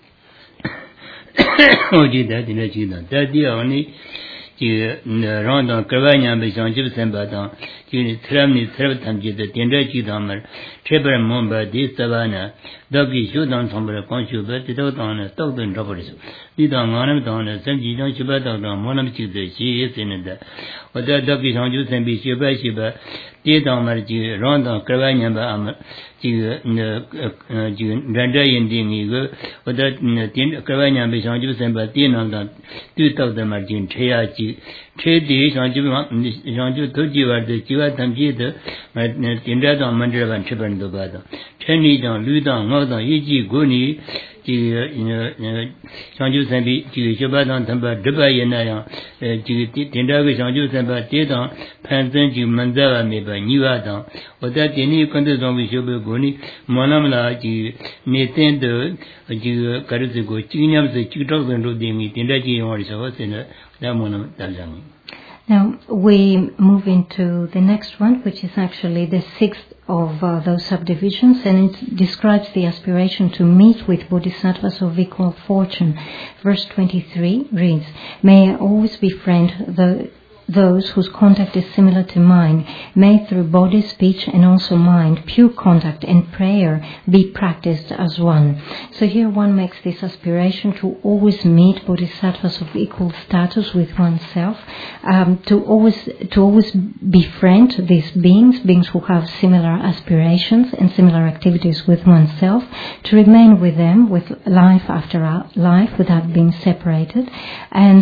Ji rang dang kava nyam be shang jib sen ba dang ji thram ni thram tham ji de den de ji dang mer che bar mon ba di sa ba na da gi shu dang thong ba kong shu ba ti do dang na tok den ro ba su di dang nga nam dang na san ji dang shu ba dang dang mo nam ji de ji ye sen de wa da da gi shang ju sen bi shu ba shu ba di dang mer ji rang dang kava nyam ba am ji ji ran da yin di ni ge wa da tin kava nyam be shang ju sen ba di nang dang tu tok de mer ji che ya ji che di shang ju shang ju to ji wa de ji wa tham ji de tin da dang man de ban che ban do ba da chen ni dang lu dang ngo dang yi ji gu ni ji shang ju san bi ji shu ba dang tham ba de ba yin na yang ji tin da ge shang ju san ba de dang pan zhen ji man za ba me ba ni wa dang wa da tin ni kan de zong bi shu be gu ni mo nam la ji ne ten de ji ka ru zi go ji nyam zi ji dog zhen ro de mi tin da ji yong ri sa wa sen da mo nam da jang. Now we move into the next one, which is actually the sixth of uh, those subdivisions, and it describes the aspiration to meet with bodhisattvas of equal fortune. Verse twenty-three reads, may I always befriend the those whose contact is similar to mine, may through body, speech, and also mind, pure contact and prayer be practiced as one. So here one makes this aspiration to always meet bodhisattvas of equal status with oneself, um, to always to always befriend these beings, beings who have similar aspirations and similar activities with oneself, to remain with them with life after life without being separated, and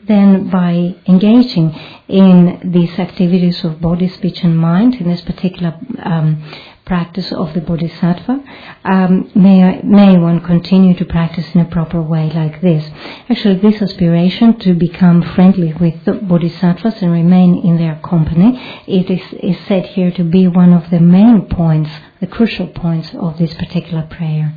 then by engaging in these activities of body, speech and mind, in this particular um, practice of the bodhisattva, um, may, may one continue to practice in a proper way like this. Actually, this aspiration to become friendly with the bodhisattvas and remain in their company, it is, is said here to be one of the main points, the crucial points of this particular prayer.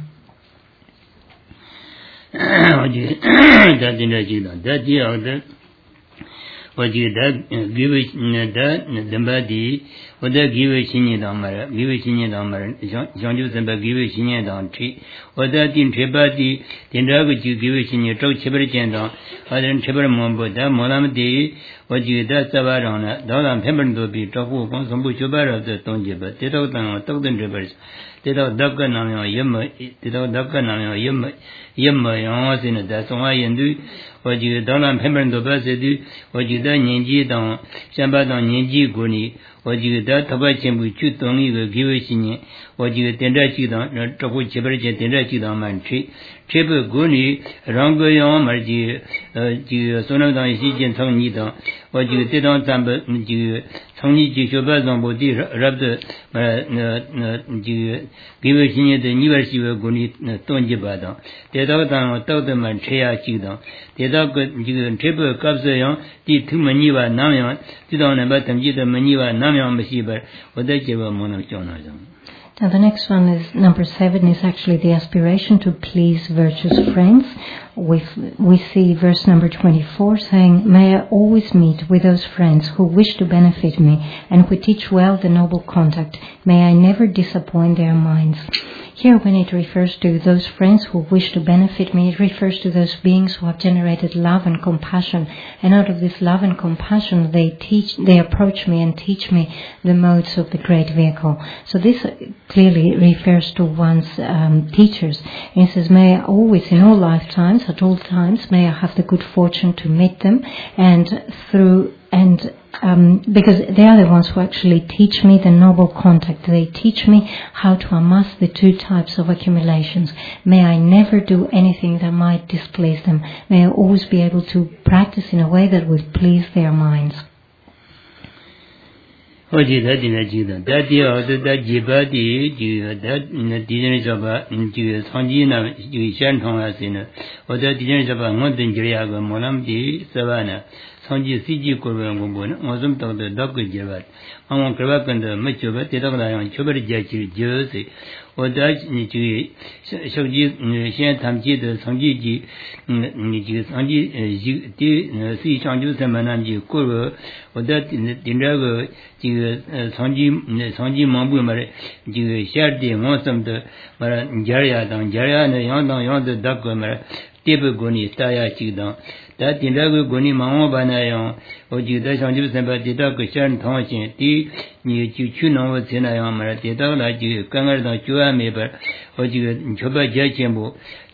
What you that give it that the body, what they give it in Damara, give it in Damara, John Joseph give it in Dam tree, what that in Trebati, the drug you give it in your talk Chibberjanda, other than Chibbermombo, that Molam de, what you that Savarona, Dolan Pember to be Tofu, Consumbu Chubar of the Tonji, but they don't know, talk the rivers, they don't duck on your yumma, they don't duck on your yumma, yumma, and was in it, that's why you do. What you don't remember the best do, what you done Ninji down, Shamba down Ninji Guni, what you that Tabachim with two Tony will give it in it, what you Tendachi down, Tapu Chiberja Tendachi down man tree, Triple Guni, Rangoyon, Marji, Sonodan Sijin Tony down, what you did on Tamba, you Tony Jishobazon body, rub the give it in the University of Guni, Tonji Badon. They don't know, told them and Chea Chidon. They don't go to triple cups of did two Maniva Namion, did on about them, did the Maniva Namion Masiba, what they give a monojournalism. Now the next one is number seven is actually the aspiration to please virtuous friends. We we see verse number twenty-four saying, "May I always meet with those friends who wish to benefit me and who teach well the noble conduct. May I never disappoint their minds." Here, when it refers to those friends who wish to benefit me, it refers to those beings who have generated love and compassion. And out of this love and compassion, they teach, they approach me and teach me the modes of the great vehicle. So this clearly refers to one's um, teachers. And it says, "May I always, in all lifetimes, at all times, may I have the good fortune to meet them, and through and um, because they are the ones who actually teach me the noble conduct. They teach me how to amass the two types of accumulations. May I never do anything that might displease them. May I always be able to practice in a way that would please their minds." Oh, that in a Jida. That year, that Jibadi, that dinner about Sanjina, you shan't as in it, or that dinner about Mountain Jiriaga, Molam di Savannah. Sanji Siji Kurban wasn't of the Doctor Javat. Among Kravak and the Machuba, the Doctor on Chubber Jachi, Jersey, or that Nichi Shoji Shan Tamji, the Sanji, Sanji, Si Chanju Samananji Kuru, or that in the Dindrago, Sanji, Sanji Mambu Mare, Shardi, Monsam, the Jaria, Jaria, and the Yonda, Yonda, Doctor Mare, Tibuguni, Taya Chidan. That in Ragu Guni Mamo Banayon, or Judas on Jus and Batida Kushan Tonchin, T. New Chuno Sinayon, Maratida, like you, Kangar, Chua Maber, or you Choba Jachimbo,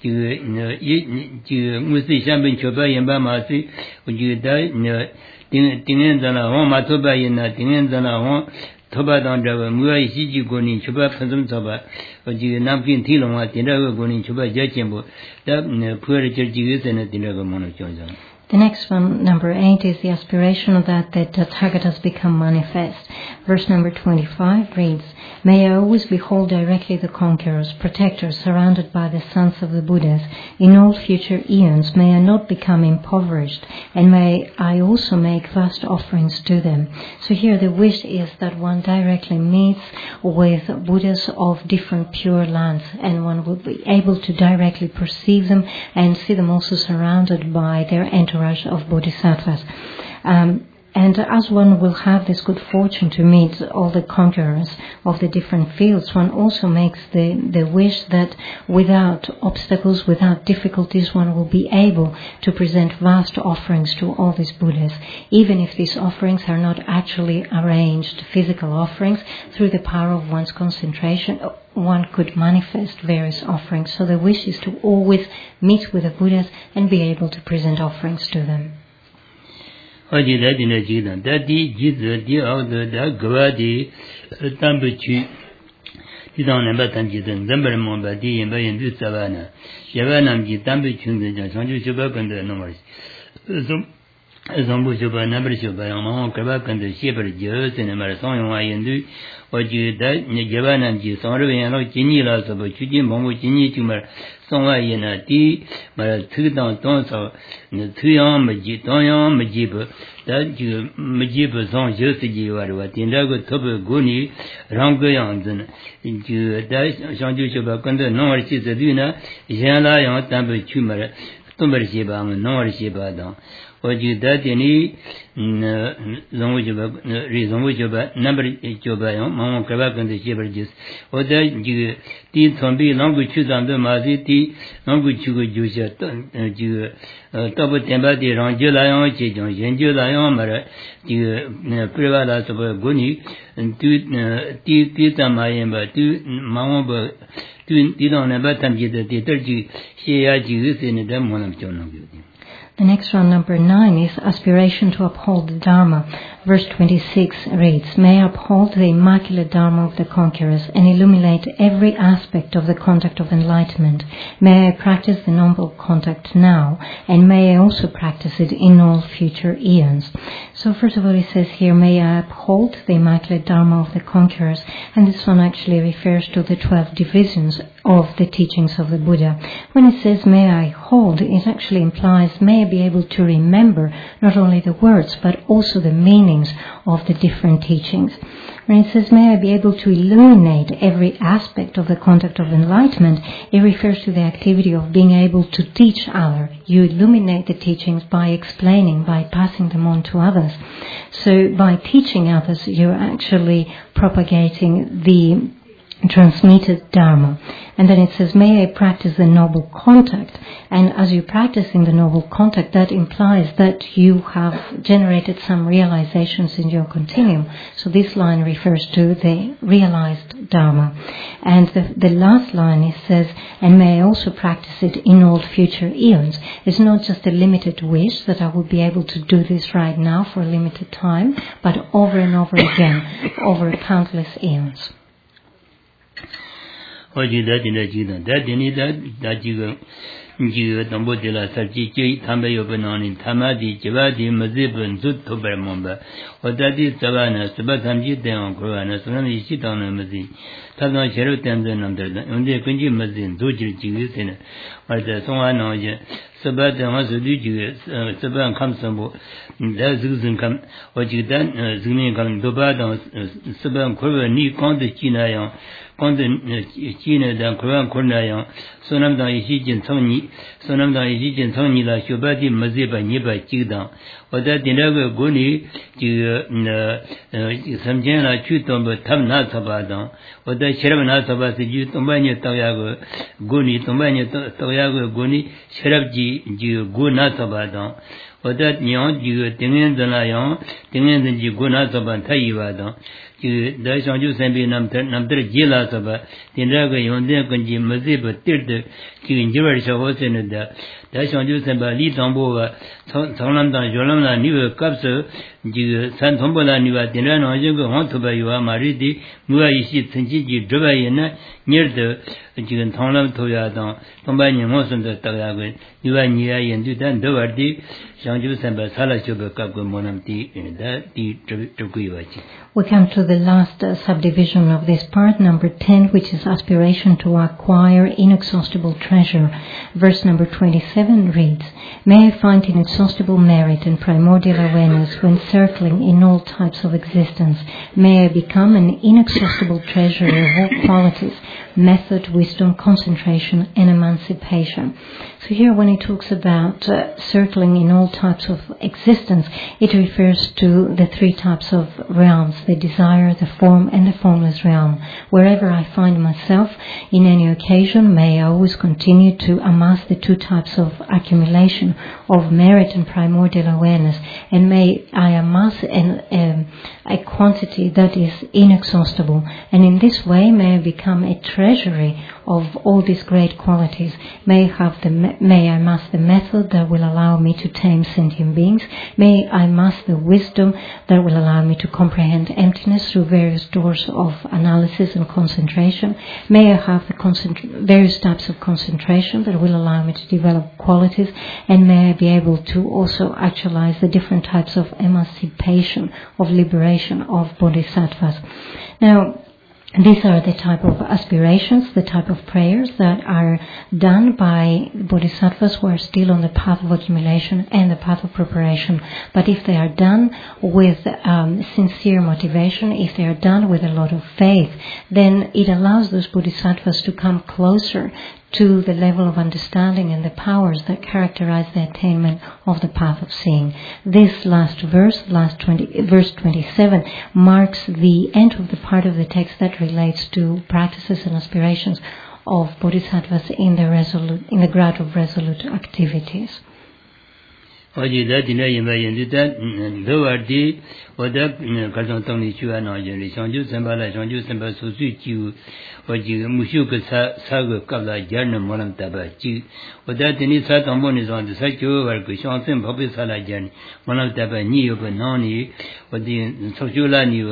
you Musi Shambin Choba Yambamasi, or you die, Tinenzana, Home Matoba in a Tinenzana Home. Toba down driver, Mua Siji Goni, Chuba Pansum Toba, or you Nampin Tiloma, Tinago Goni, Chuba Jachimbo, that poor church and a Tinago Monochosan. The next one, number eight, is the aspiration of that that Tathagatas become manifest. Verse number twenty-five reads, "May I always behold directly the conquerors, protectors, surrounded by the sons of the Buddhas. In all future eons, may I not become impoverished, and may I also make vast offerings to them." So here the wish is that one directly meets with Buddhas of different pure lands, and one will be able to directly perceive them and see them also surrounded by their entourage of bodhisattvas. Um, And as one will have this good fortune to meet all the conquerors of the different fields, one also makes the, the wish that without obstacles, without difficulties, one will be able to present vast offerings to all these Buddhas. Even if these offerings are not actually arranged physical offerings, through the power of one's concentration, one could manifest various offerings. So the wish is to always meet with the Buddhas and be able to present offerings to them. Haji that in a Jidan, that the Jid, the other, the Gavadi, Tambuchi, Jidan and Batan Jidan, Zambermon, Badi, and Bayan du Savannah, Yavanam Jitambuchun, the Sanju Subak and the numbers. Zambu Shoba, Number Shoba, Mama Krabak and the Shepherd Jews and Marathon Wayandu, or you that Javan Ji, Sonraviano, Gini Las of Chuji, Mongo Gini Tumor, Songa Yena T, Mara two down tons of the two young Majitoyan Majib, that you Majib Son Josi, or Tindago Toba Guni, Rangoyan, into that Shanju Shoba, Kanda, no, she's a duna, Jana Yan Tampa Tumor, Tumor Shiba, no Shiba. Oji datini zongo joba re zongo joba number joba yo mama kraba kan de chebar jis oda ji ti thombi langu chu dam de ma si ti langu chu go ju sha ji ta bo temba de rang je la yo che jong yin je la yo ma ra ji priva la so go ni tu ti ti ta ma yin ba tu ma mo ba tu ti dong ne ba tam ji de ti ter ji she ya ji se ne de mo nam chon nam ju. The next one, number nine, is aspiration to uphold the Dharma. Verse twenty-six reads, May I uphold the immaculate Dharma of the conquerors and illuminate every aspect of the contact of enlightenment. May I practice the noble contact now, and may I also practice it in all future eons. So first of all, it says here, may I uphold the immaculate Dharma of the conquerors, and this one actually refers to the twelve divisions of the teachings of the Buddha. When it says, may I hold, it actually implies, may I be able to remember not only the words, but also the meanings of the different teachings. When it says, may I be able to illuminate every aspect of the contact of enlightenment, it refers to the activity of being able to teach others. You illuminate the teachings by explaining, by passing them on to others. So by teaching others, you're actually propagating the transmitted Dharma. And then it says, may I practice the noble contact. And as you're practicing the noble contact, that implies that you have generated some realizations in your continuum. So this line refers to the realized Dharma. And the, the last line, it says, and may I also practice it in all future eons. It's not just a limited wish that I will be able to do this right now for a limited time, but over and over again, over countless eons. Oji da dina ji da da dini da da ji ga ji ga tambo de la sar ji ji tambe yo bana ni tama di jiba di mazi bun zu to bar mon ba oda di sabana sabba tham ji de on ko na sunan yi shi ta na mazi ta na cheru tem de nam de unde kun ji mazi zo ji ji se ne ma de song an no je sabba de ma zu di ji sabba kam sam bo da zu zun kam oji dan zu ni kam do ba da sabba ko ni kon de chi na ya kon de chi ne da ko an ko na ya sonam da yi shi jin chang ni sonam da yi shi jin chang ni la shu ba di mazi ba ni ba ji da oda din da go ni ji sam jen la chu tom ba tham na sa ba da oda shrab na sa ba si ji tom ba ni ta ya go go ni tom ba ni ta ya go go ni shrab ji ji go na sa ba da oda nyon ji tingen da la yon tingen da ji go na sa ba tha yi ba da ji da shang ju san bi nam nam de ji la sa ba din da go yon de kun ji mazi ba tir de ji ji ba sha ho se ne da da shang ju san ba li dang bo ba chang lam da yo lam la ni ba kap se ji san thom bo la ni ba din da no ji go hon thu ba yo ma ri di mu ya yi shi chen ji ji zhe ba yin na nier de ji gen thong lam thu ya da thom ba ni mo sun de ta ya go ni ba ni ya yin du dan de wa di shang ju san ba sa la chu ba kap go mo nam ti da ti zhe gu yi ba ji. We come to the last uh, subdivision of this part, number ten, which is aspiration to acquire inexhaustible treasure. Verse number twenty-seven reads, May I find inexhaustible merit and primordial awareness when circling in all types of existence. May I become an inexhaustible treasure of all qualities, method, wisdom, concentration, and emancipation. So here when he talks about uh, circling in all types of existence, it refers to the three types of realms, the desire, the form, and the formless realm. Wherever I find myself in any occasion, may I always continue to amass the two types of accumulation of merit and primordial awareness, and may I amass an, um, a quantity that is inexhaustible. And in this way, may I become a treasury of all these great qualities. May I have the, may I amass the method that will allow me to tame sentient beings. May I amass the wisdom that will allow me to comprehend emptiness through various doors of analysis and concentration. May I have the concentra- various types of concentration that will allow me to develop qualities, and may I be able to also actualize the different types of emancipation, of liberation of bodhisattvas. Now, these are the type of aspirations, the type of prayers that are done by bodhisattvas who are still on the path of accumulation and the path of preparation. But if they are done with um, sincere motivation, if they are done with a lot of faith, then it allows those bodhisattvas to come closer to the level of understanding and the powers that characterize the attainment of the path of seeing. This last verse, last twenty, verse twenty-seven, marks the end of the part of the text that relates to practices and aspirations of bodhisattvas in the resolute, in the ground of resolute activities. Oji da dina yinba yindu da lowa di oda kazan tongli chua na yinri shangju senpa la shangju senpa susu jiu oji mushu ka sa sa ga kabla jarna molam taba ji oda dini sa tongbo ni zang sa jiu war ku shang sen phabi sa la jarni molam taba ni yo ba na ni odi sochu la ni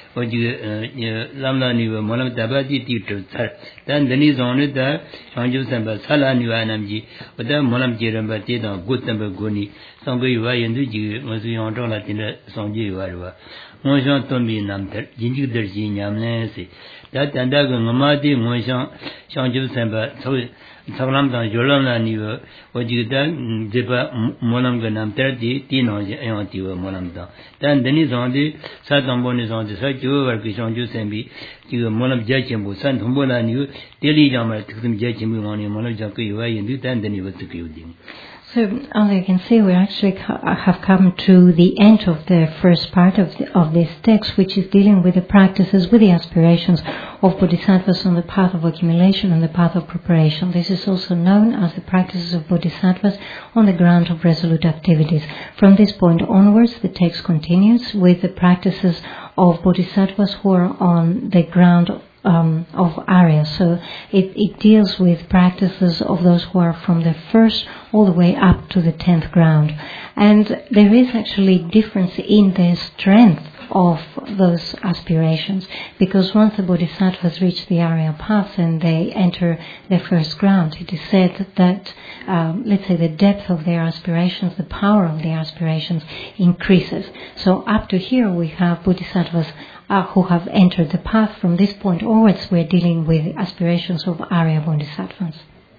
oji lamla ni molam taba ji ti tu sa dan dini zang ni da shangju senpa sa la ni wa nam ji oda molam ji ram ba ti da gu senpa gu ni Sangha yuwa yendu ji masu yang zhong la tina sangha yuwa rwa. Ngon shang tombi nam tar, jinjik dar ji nyam len si. Da tanda ka ngama di ngon shang, shang jib sanpa, tsaklam tang yolam la niwa, wajik da zipa molam ka nam tar di, di nang ji ayang tiwa molam tang. Dan dani zang di, sa tangbo ni zang di, sa jiwa war ki shang jib sanpi, jiwa molam jia chenpo, san thongbo la niwa, deli jang mar, tiksim jia chenpo wani, molam jang ka yuwa yendu, dan dani wa tsuk yu ding. So, as you can see, we actually have come to the end of the first part of, the, of this text, which is dealing with the practices, with the aspirations of bodhisattvas on the path of accumulation and the path of preparation. This is also known as the practices of bodhisattvas on the ground of resolute activities. From this point onwards, the text continues with the practices of bodhisattvas who are on the ground of Um, of Arya. So it, it deals with practices of those who are from the first all the way up to the tenth ground. And there is actually difference in the strength of those aspirations, because once the bodhisattvas reach the Arya path and they enter the first ground, it is said that, um, let's say, the depth of their aspirations, the power of their aspirations increases. So up to here we have bodhisattvas Uh, who have entered the path. From this point onwards, we're dealing with aspirations of Arya Bodhisattvas.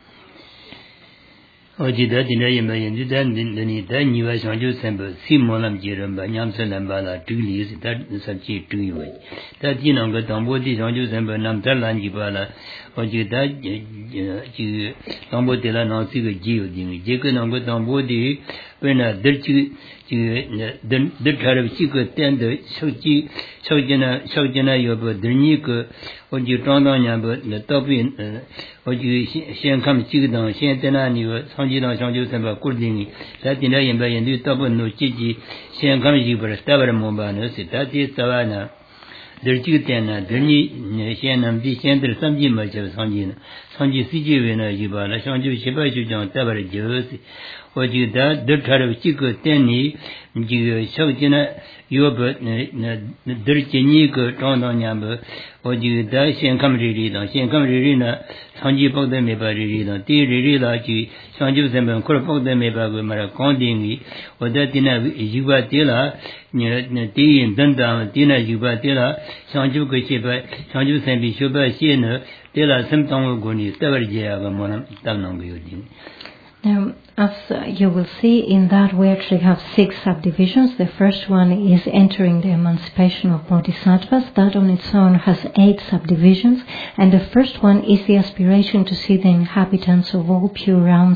Oji da dina yinba yindu da dini da niwa shangju senpa si molam jiramba nyamsa lamba la tukli si da sabchi tukli waj. Da di nanga tangbo di shangju senpa namtar lan jiba la oji da tangbo di la nangsi ka jiyo dingi. Jika nanga tangbo di wena dar chi dar tharab chi ka tenda shakji shakjana shakjana yobo darnyi ka oji tangdang nyamba tabi oji shen kam chi ka dang shen tena niwa sangji dang shangju senpa kur dingi. Da dina yinba yindu tabi no chi ji shen kam jibar tabar momba no si da di sawa na dar chi ka tena darnyi shen nam di shen dar samji ma chab sangji na sangji si ji we na jiba la shangju shiba shu jang tabar jiyo si oji da dar tharab chi ka teni ji shakjana yobo dar chi nyi ka tangdang nyamba oji da shen kam ri ri dang shen kam ri ri na sangji pakda me pa ri ri dang ti ri ri la chi shangju senpa kur pakda me pa go mara kong dingi oda tina yuwa ti la ti yin danda tina yuwa ti la shangju ka shiba shangju senpi shubha shi na ti la sem tangwa go ni tabar jaya ga monam tab nang go dingi. Now, as uh, you will see, in that we actually have six subdivisions. The first one is entering the emancipation of bodhisattvas. That on its own has eight subdivisions. And the first one is the aspiration to see the inhabitants of all pure realms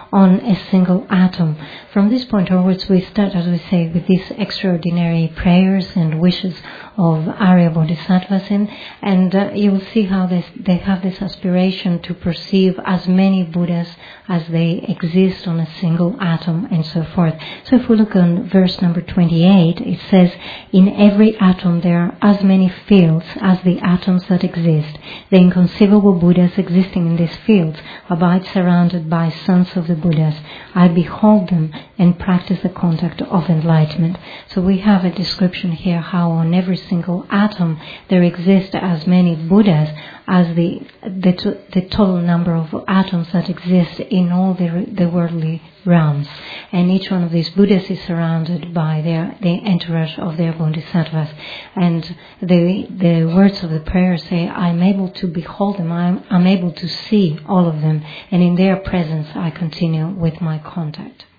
on a single atom. From this point onwards, we start, as we say, with these extraordinary prayers and wishes of Arya Bodhisattvas, and, and uh, you will see how they, they have this aspiration to perceive as many Buddhas as they exist on a single atom, and so forth. So if we look on verse number twenty-eight, it says, "In every atom there are as many fields as the atoms that exist. The inconceivable Buddhas existing in these fields abide surrounded by sons of the Buddhas. I behold them and practice the contact of enlightenment." So we have a description here how on every single atom there exist as many Buddhas as the the, to, the total number of atoms that exist in all the, the worldly realms. And each one of these Buddhas is surrounded by their the entourage of their Bodhisattvas. And the the words of the prayer say, "I'm able to behold them, I'm, I'm able to see all of them, and in their presence I continue with my contact."